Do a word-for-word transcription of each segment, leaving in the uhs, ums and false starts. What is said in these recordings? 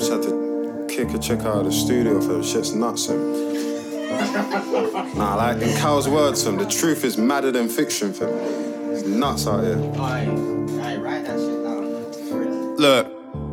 Just had to kick a chick out of the studio for the shit's nuts, him. Nah, like in Cal's words, him, the truth is madder than fiction, fam. It's nuts out here. Aye, aye, write that shit down. Look,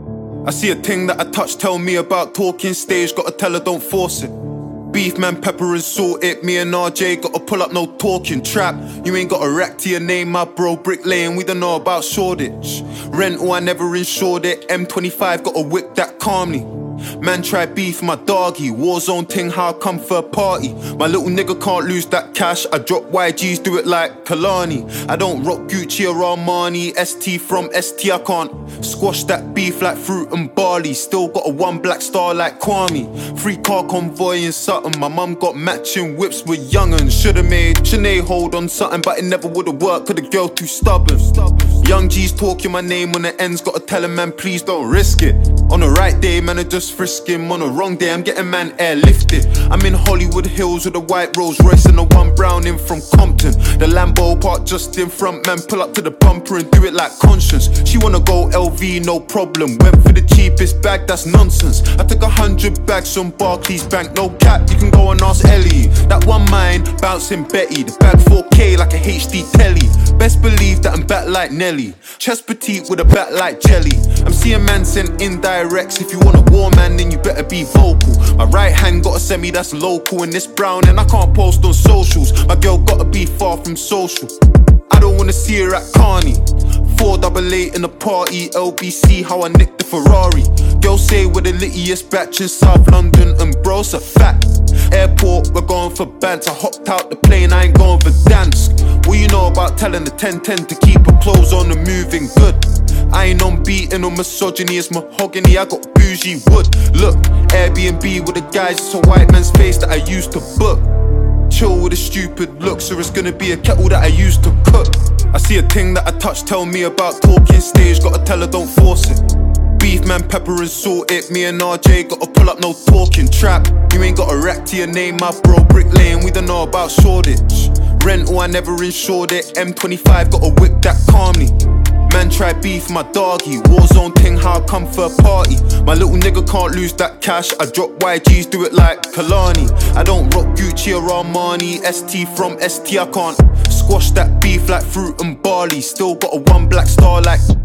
I see a thing that I touch, tell me about talking stage, gotta tell her don't force it. Beef, man, pepper and salt it. Me and R J gotta pull up, no talking trap. You ain't got a rack to your name, my bro. Brick Lane, we don't know about Shoreditch. Rental, I never insured it. M twenty-five got a whip that calmly. Man try beef, my doggy. Warzone ting, how I come for a party. My little nigga can't lose that cash. I drop Y Gs, do it like Kalani. I don't rock Gucci or Armani. S T from S T, I can't squash that beef like fruit and barley. Still got a one black star like Kwame. Free car convoy in Sutton. My mum got matching whips with young'uns. Should've made Sinead hold on something, but it never would've worked, cause the girl too stubborn. Young G's talking my name on the ends. Gotta tell him, man, please don't risk it. On the right day, man, I just frisk him. On the wrong day, I'm getting man airlifted. I'm in Hollywood Hills with a white Rolls Royce and a one brown in from Compton. The Lambo parked just in front, man, pull up to the bumper and do it like Conscience. She wanna go L V, no problem. Went for the cheapest bag, that's nonsense. I took a hundred bags from Barclays Bank, no cap, you can go and ask Ellie. That one mine, bouncing Betty. The bag four K like a H D telly. Best believe that I'm back like Nelly. Chest petite with a back like jelly. I'm seeing man sent indirects. If you want a war man, then you better be vocal. My right hand got a semi that's local, and this brown and I can't post on socials. My girl gotta be far from social. I don't wanna see her at Carney. Four double eight in the party, L B C, how I nicked the Ferrari. Girls say we're the littiest batch in South London, and bro's a fact. Airport, we're going for bands. I hopped out the plane, I ain't going for dance. What you know about telling the ten ten to keep her clothes on and moving good? I ain't on beating or misogyny, it's mahogany, I got bougie wood. Look, Airbnb with the guys, it's a white man's face that I used to book. Chill with the stupid looks, or it's gonna be a kettle that I used to cook. I see a thing that I touch, tell me about talking stage, gotta tell her don't force it. Beef, man, pepper and salt it. Me and R J gotta pull up, no talking trap. You ain't got a rack to your name, my bro. Brick Lane, we don't know about Shoreditch. Rental, I never insured it. M twenty-five got a whip that calmly. Man try beef, my doggy. Warzone ting, how I come for a party. My little nigga can't lose that cash. I drop Y Gs, do it like Kalani. I don't rock Gucci or Armani. S T from S T, I can't squash that beef like fruit and barley. Still got a one black star like